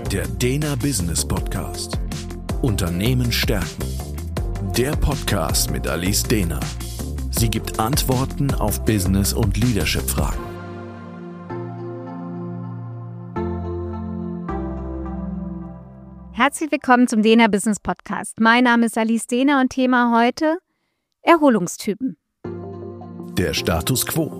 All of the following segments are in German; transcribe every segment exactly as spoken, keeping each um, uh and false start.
Der Dena Business Podcast. Unternehmen stärken. Der Podcast mit Alice Dena. Sie gibt Antworten auf Business- und Leadership-Fragen. Herzlich willkommen zum Dena Business Podcast. Mein Name ist Alice Dena und Thema heute Erholungstypen. Der Status quo.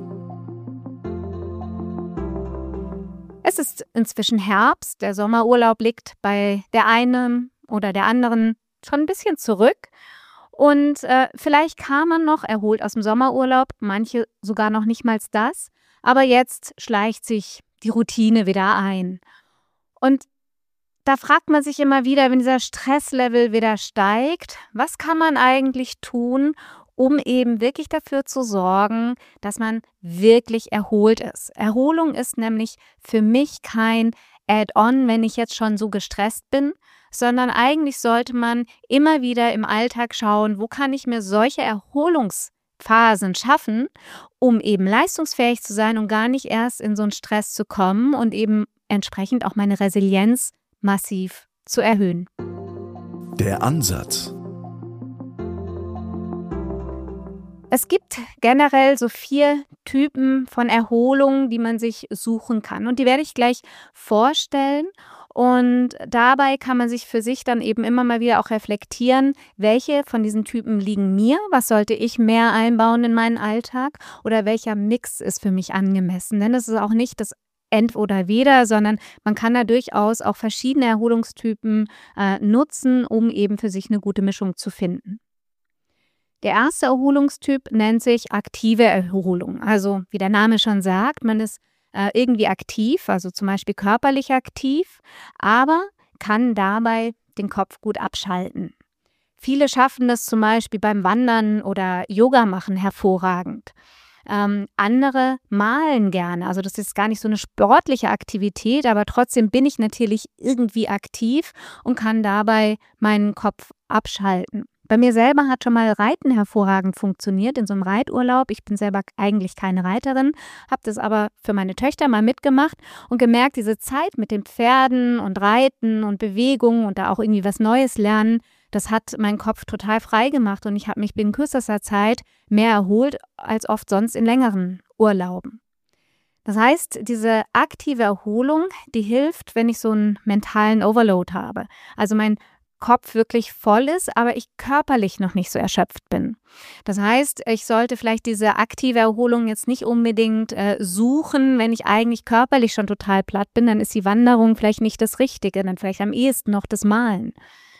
Es ist inzwischen Herbst, der Sommerurlaub liegt bei der einen oder der anderen schon ein bisschen zurück und äh, vielleicht kam man noch erholt aus dem Sommerurlaub, manche sogar noch nicht mal das, aber jetzt schleicht sich die Routine wieder ein. Und da fragt man sich immer wieder, wenn dieser Stresslevel wieder steigt, was kann man eigentlich tun, um eben wirklich dafür zu sorgen, dass man wirklich erholt ist. Erholung ist nämlich für mich kein Add-on, wenn ich jetzt schon so gestresst bin, sondern eigentlich sollte man immer wieder im Alltag schauen, wo kann ich mir solche Erholungsphasen schaffen, um eben leistungsfähig zu sein und gar nicht erst in so einen Stress zu kommen und eben entsprechend auch meine Resilienz massiv zu erhöhen. Der Ansatz. Es gibt generell so vier Typen von Erholung, die man sich suchen kann. Und die werde ich gleich vorstellen. Und dabei kann man sich für sich dann eben immer mal wieder auch reflektieren, welche von diesen Typen liegen mir, was sollte ich mehr einbauen in meinen Alltag oder welcher Mix ist für mich angemessen. Denn es ist auch nicht das Ent- oder Weder, sondern man kann da durchaus auch verschiedene Erholungstypen äh, nutzen, um eben für sich eine gute Mischung zu finden. Der erste Erholungstyp nennt sich aktive Erholung. Also wie der Name schon sagt, man ist äh, irgendwie aktiv, also zum Beispiel körperlich aktiv, aber kann dabei den Kopf gut abschalten. Viele schaffen das zum Beispiel beim Wandern oder Yoga machen hervorragend. Ähm, andere malen gerne, also das ist gar nicht so eine sportliche Aktivität, aber trotzdem bin ich natürlich irgendwie aktiv und kann dabei meinen Kopf abschalten. Bei mir selber hat schon mal Reiten hervorragend funktioniert in so einem Reiturlaub. Ich bin selber eigentlich keine Reiterin, habe das aber für meine Töchter mal mitgemacht und gemerkt, diese Zeit mit den Pferden und Reiten und Bewegung und da auch irgendwie was Neues lernen, das hat meinen Kopf total frei gemacht und ich habe mich binnen kürzester Zeit mehr erholt als oft sonst in längeren Urlauben. Das heißt, diese aktive Erholung, die hilft, wenn ich so einen mentalen Overload habe. Also mein Kopf wirklich voll ist, aber ich körperlich noch nicht so erschöpft bin. Das heißt, ich sollte vielleicht diese aktive Erholung jetzt nicht unbedingt äh, suchen, wenn ich eigentlich körperlich schon total platt bin, dann ist die Wanderung vielleicht nicht das Richtige, dann vielleicht am ehesten noch das Malen.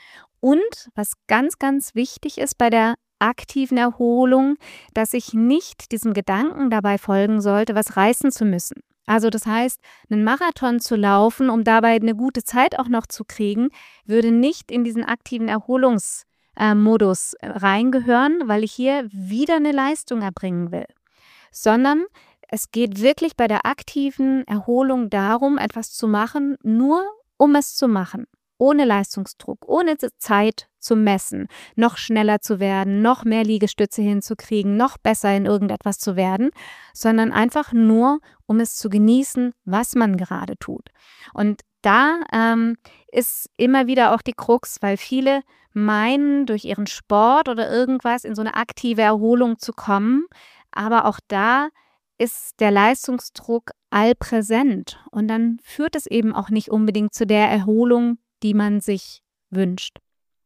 Und was ganz, ganz wichtig ist bei der aktiven Erholung, dass ich nicht diesem Gedanken dabei folgen sollte, was reißen zu müssen. Also das heißt, einen Marathon zu laufen, um dabei eine gute Zeit auch noch zu kriegen, würde nicht in diesen aktiven Erholungsmodus äh, reingehören, weil ich hier wieder eine Leistung erbringen will. Sondern es geht wirklich bei der aktiven Erholung darum, etwas zu machen, nur um es zu machen. Ohne Leistungsdruck, ohne Zeit zu messen, noch schneller zu werden, noch mehr Liegestütze hinzukriegen, noch besser in irgendetwas zu werden, sondern einfach nur, um es zu genießen, was man gerade tut. Und da ähm, ist immer wieder auch die Krux, weil viele meinen, durch ihren Sport oder irgendwas in so eine aktive Erholung zu kommen, aber auch da ist der Leistungsdruck allpräsent und dann führt es eben auch nicht unbedingt zu der Erholung, die man sich wünscht.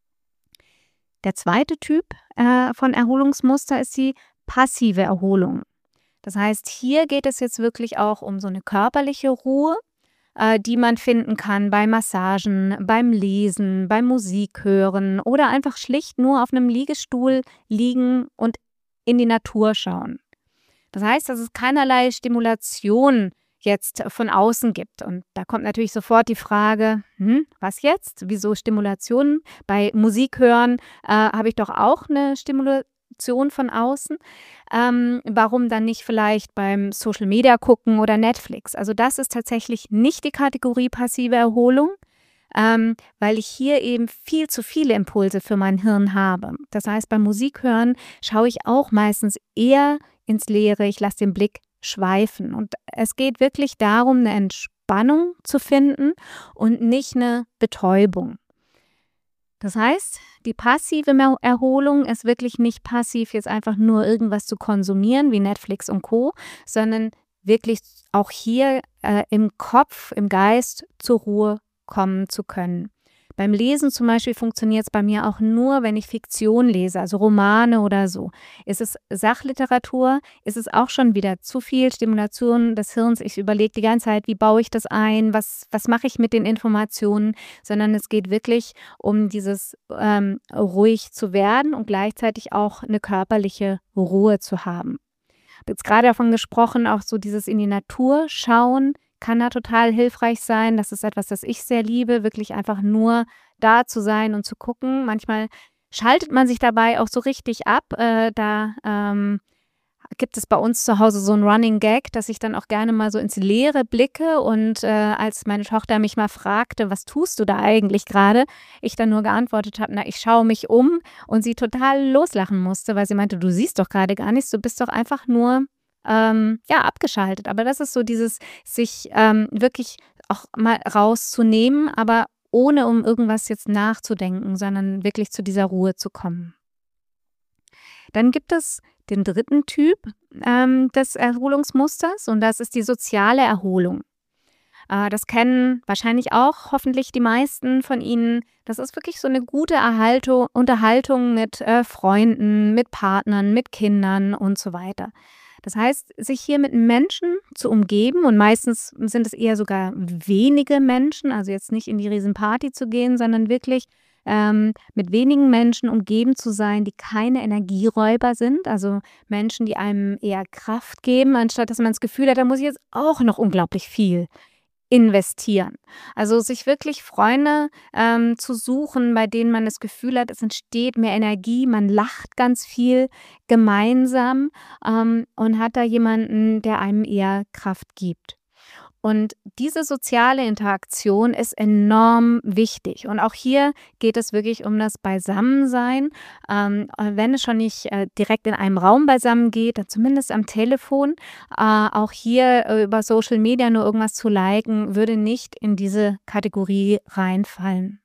Der zweite Typ äh, von Erholungsmuster ist die passive Erholung. Das heißt, hier geht es jetzt wirklich auch um so eine körperliche Ruhe, äh, die man finden kann bei Massagen, beim Lesen, beim Musik hören oder einfach schlicht nur auf einem Liegestuhl liegen und in die Natur schauen. Das heißt, dass es keinerlei Stimulation jetzt von außen gibt. Und da kommt natürlich sofort die Frage, hm, was jetzt? Wieso Stimulation? Bei Musik hören äh, habe ich doch auch eine Stimulation von außen. Ähm, warum dann nicht vielleicht beim Social Media gucken oder Netflix? Also das ist tatsächlich nicht die Kategorie passive Erholung, ähm, weil ich hier eben viel zu viele Impulse für mein Hirn habe. Das heißt, beim Musik hören schaue ich auch meistens eher ins Leere. Ich lasse den Blick schweifen. Und es geht wirklich darum, eine Entspannung Entspannung zu finden und nicht eine Betäubung. Das heißt, die passive Mer- Erholung ist wirklich nicht passiv, jetzt einfach nur irgendwas zu konsumieren wie Netflix und Co., sondern wirklich auch hier äh, im Kopf, im Geist zur Ruhe kommen zu können. Beim Lesen zum Beispiel funktioniert es bei mir auch nur, wenn ich Fiktion lese, also Romane oder so. Ist es Sachliteratur, ist es auch schon wieder zu viel Stimulation des Hirns. Ich überlege die ganze Zeit, wie baue ich das ein, was, was mache ich mit den Informationen, sondern es geht wirklich um dieses ähm, ruhig zu werden und gleichzeitig auch eine körperliche Ruhe zu haben. Ich habe jetzt gerade davon gesprochen, auch so dieses in die Natur schauen, kann da total hilfreich sein. Das ist etwas, das ich sehr liebe, wirklich einfach nur da zu sein und zu gucken. Manchmal schaltet man sich dabei auch so richtig ab. Äh, da ähm, gibt es bei uns zu Hause so ein Running Gag, dass ich dann auch gerne mal so ins Leere blicke und äh, als meine Tochter mich mal fragte, was tust du da eigentlich gerade, ich dann nur geantwortet habe, na, ich schaue mich um und sie total loslachen musste, weil sie meinte, du siehst doch gerade gar nichts, du bist doch einfach nur ähm, ja, abgeschaltet. Aber das ist so dieses, sich ähm, wirklich auch mal rauszunehmen, aber ohne um irgendwas jetzt nachzudenken, sondern wirklich zu dieser Ruhe zu kommen. Dann gibt es den dritten Typ ähm, des Erholungsmusters und das ist die soziale Erholung. Äh, das kennen wahrscheinlich auch hoffentlich die meisten von Ihnen. Das ist wirklich so eine gute Erhaltung, Unterhaltung mit äh, Freunden, mit Partnern, mit Kindern und so weiter. Das heißt, sich hier mit Menschen zu umgeben und meistens sind es eher sogar wenige Menschen, also jetzt nicht in die Riesenparty zu gehen, sondern wirklich ähm, mit wenigen Menschen umgeben zu sein, die keine Energieräuber sind, also Menschen, die einem eher Kraft geben, anstatt dass man das Gefühl hat, da muss ich jetzt auch noch unglaublich viel investieren. Also sich wirklich Freunde ähm, zu suchen, bei denen man das Gefühl hat, es entsteht mehr Energie, man lacht ganz viel gemeinsam ähm, und hat da jemanden, der einem eher Kraft gibt. Und diese soziale Interaktion ist enorm wichtig. Und auch hier geht es wirklich um das Beisammensein. Ähm, wenn es schon nicht äh, direkt in einem Raum beisammen geht, dann zumindest am Telefon. Äh, auch hier äh, über Social Media nur irgendwas zu liken, würde nicht in diese Kategorie reinfallen.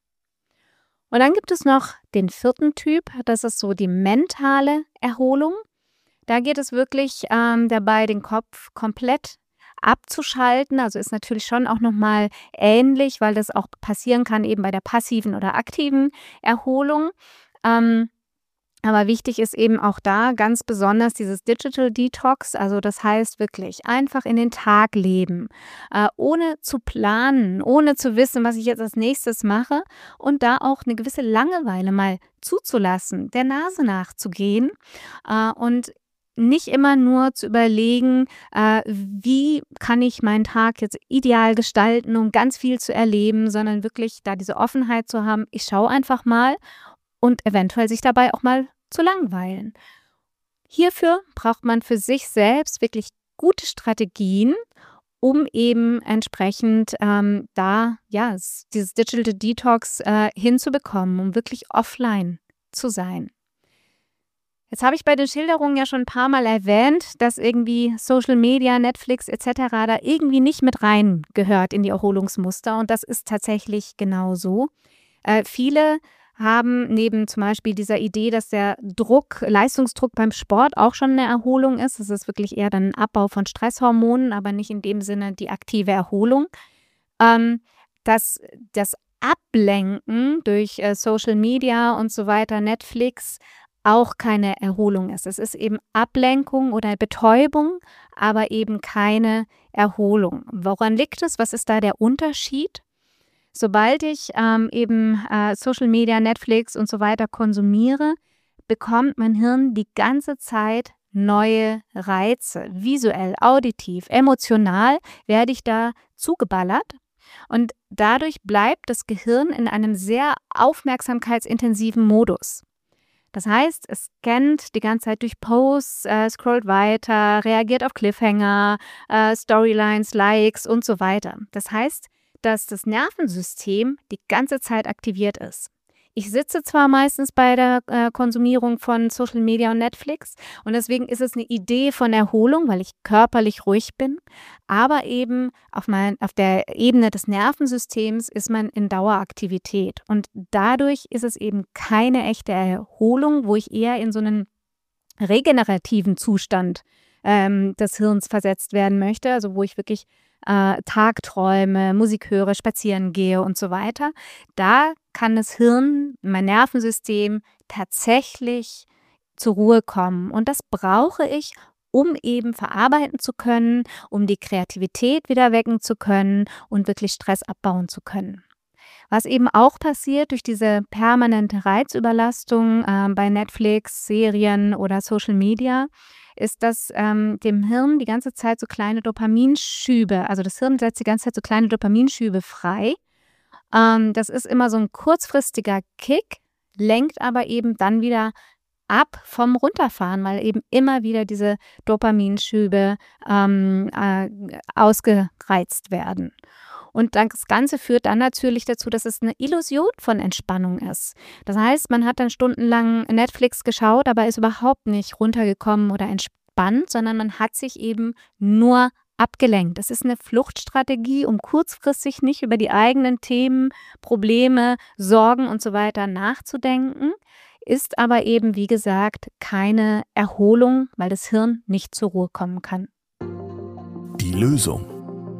Und dann gibt es noch den vierten Typ, das ist so die mentale Erholung. Da geht es wirklich ähm, dabei, den Kopf komplett abzuschalten, also ist natürlich schon auch nochmal ähnlich, weil das auch passieren kann eben bei der passiven oder aktiven Erholung. Ähm, aber wichtig ist eben auch da ganz besonders dieses Digital Detox, also das heißt wirklich einfach in den Tag leben, äh, ohne zu planen, ohne zu wissen, was ich jetzt als nächstes mache und da auch eine gewisse Langeweile mal zuzulassen, der Nase nachzugehen äh, und nicht immer nur zu überlegen, äh, wie kann ich meinen Tag jetzt ideal gestalten, um ganz viel zu erleben, sondern wirklich da diese Offenheit zu haben, ich schaue einfach mal und eventuell sich dabei auch mal zu langweilen. Hierfür braucht man für sich selbst wirklich gute Strategien, um eben entsprechend ähm, da ja dieses Digital Detox äh, hinzubekommen, um wirklich offline zu sein. Jetzt habe ich bei den Schilderungen ja schon ein paar Mal erwähnt, dass irgendwie Social Media, Netflix et cetera da irgendwie nicht mit rein gehört in die Erholungsmuster und das ist tatsächlich genau so. Äh, viele haben neben zum Beispiel dieser Idee, dass der Druck, Leistungsdruck beim Sport auch schon eine Erholung ist. Das ist wirklich eher dann ein Abbau von Stresshormonen, aber nicht in dem Sinne die aktive Erholung. Ähm, dass das Ablenken durch äh, Social Media und so weiter, Netflix, auch keine Erholung ist. Es ist eben Ablenkung oder Betäubung, aber eben keine Erholung. Woran liegt es? Was ist da der Unterschied? Sobald ich ähm, eben äh, Social Media, Netflix und so weiter konsumiere, bekommt mein Hirn die ganze Zeit neue Reize. Visuell, auditiv, emotional werde ich da zugeballert. Und dadurch bleibt das Gehirn in einem sehr aufmerksamkeitsintensiven Modus. Das heißt, es scannt die ganze Zeit durch Posts, äh, scrollt weiter, reagiert auf Cliffhanger, äh, Storylines, Likes und so weiter. Das heißt, dass das Nervensystem die ganze Zeit aktiviert ist. Ich sitze zwar meistens bei der äh, Konsumierung von Social Media und Netflix und deswegen ist es eine Idee von Erholung, weil ich körperlich ruhig bin, aber eben auf, mein, auf der Ebene des Nervensystems ist man in Daueraktivität und dadurch ist es eben keine echte Erholung, wo ich eher in so einen regenerativen Zustand ähm, des Hirns versetzt werden möchte, also wo ich wirklich äh, Tagträume, Musik höre, spazieren gehe und so weiter. Da kann das Hirn, mein Nervensystem tatsächlich zur Ruhe kommen. Und das brauche ich, um eben verarbeiten zu können, um die Kreativität wieder wecken zu können und wirklich Stress abbauen zu können. Was eben auch passiert durch diese permanente Reizüberlastung äh, bei Netflix, Serien oder Social Media, ist, dass ähm, dem Hirn die ganze Zeit so kleine Dopaminschübe, also das Hirn setzt die ganze Zeit so kleine Dopaminschübe frei. Ähm, das ist immer so ein kurzfristiger Kick, lenkt aber eben dann wieder ab vom Runterfahren, weil eben immer wieder diese Dopaminschübe ähm, äh, ausgereizt werden. Und das Ganze führt dann natürlich dazu, dass es eine Illusion von Entspannung ist. Das heißt, man hat dann stundenlang Netflix geschaut, aber ist überhaupt nicht runtergekommen oder entspannt, sondern man hat sich eben nur abgelenkt. Das ist eine Fluchtstrategie, um kurzfristig nicht über die eigenen Themen, Probleme, Sorgen und so weiter nachzudenken, ist aber eben, wie gesagt, keine Erholung, weil das Hirn nicht zur Ruhe kommen kann. Die Lösung.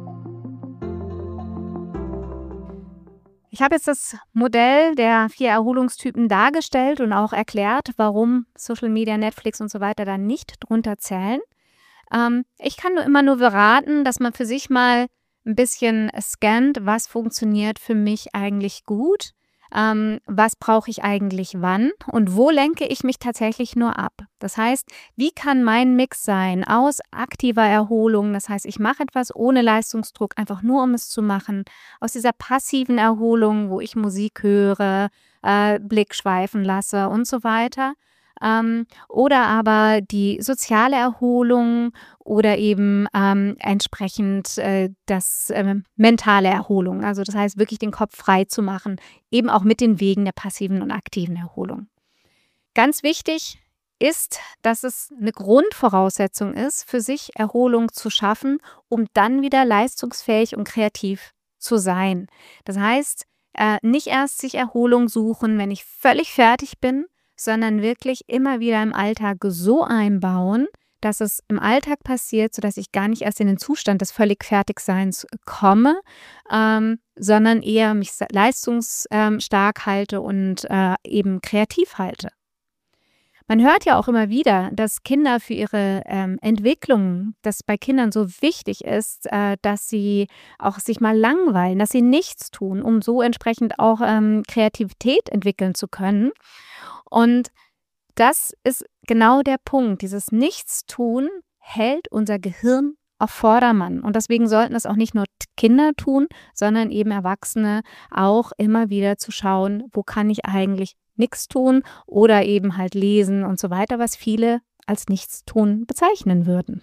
Ich habe jetzt das Modell der vier Erholungstypen dargestellt und auch erklärt, warum Social Media, Netflix und so weiter da nicht drunter zählen. Ähm, ich kann nur immer nur beraten, dass man für sich mal ein bisschen scannt, was funktioniert für mich eigentlich gut, ähm, was brauche ich eigentlich wann und wo lenke ich mich tatsächlich nur ab. Das heißt, wie kann mein Mix sein aus aktiver Erholung, das heißt, ich mache etwas ohne Leistungsdruck, einfach nur um es zu machen, aus dieser passiven Erholung, wo ich Musik höre, äh, Blick schweifen lasse und so weiter. Ähm, oder aber die soziale Erholung oder eben ähm, entsprechend äh, das äh, mentale Erholung. Also das heißt, wirklich den Kopf frei zu machen, eben auch mit den Wegen der passiven und aktiven Erholung. Ganz wichtig ist, dass es eine Grundvoraussetzung ist, für sich Erholung zu schaffen, um dann wieder leistungsfähig und kreativ zu sein. Das heißt, äh, nicht erst sich Erholung suchen, wenn ich völlig fertig bin, sondern wirklich immer wieder im Alltag so einbauen, dass es im Alltag passiert, sodass ich gar nicht erst in den Zustand des völlig Fertigseins komme, ähm, sondern eher mich leistungsstark halte und äh, eben kreativ halte. Man hört ja auch immer wieder, dass Kinder für ihre ähm, Entwicklung, dass bei Kindern so wichtig ist, äh, dass sie auch sich mal langweilen, dass sie nichts tun, um so entsprechend auch ähm, Kreativität entwickeln zu können. Und das ist genau der Punkt. Dieses Nichtstun hält unser Gehirn auf Vordermann. Und deswegen sollten es auch nicht nur Kinder tun, sondern eben Erwachsene auch immer wieder zu schauen, wo kann ich eigentlich nichts tun oder eben halt lesen und so weiter, was viele als Nichtstun bezeichnen würden.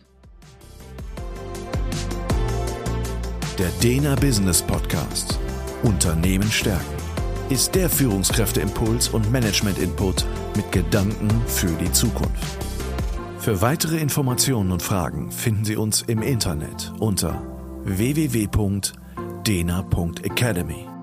Der Dena Business Podcast. Unternehmen stärken ist der Führungskräfteimpuls und Management-Input mit Gedanken für die Zukunft. Für weitere Informationen und Fragen finden Sie uns im Internet unter w w w punkt dena punkt academy.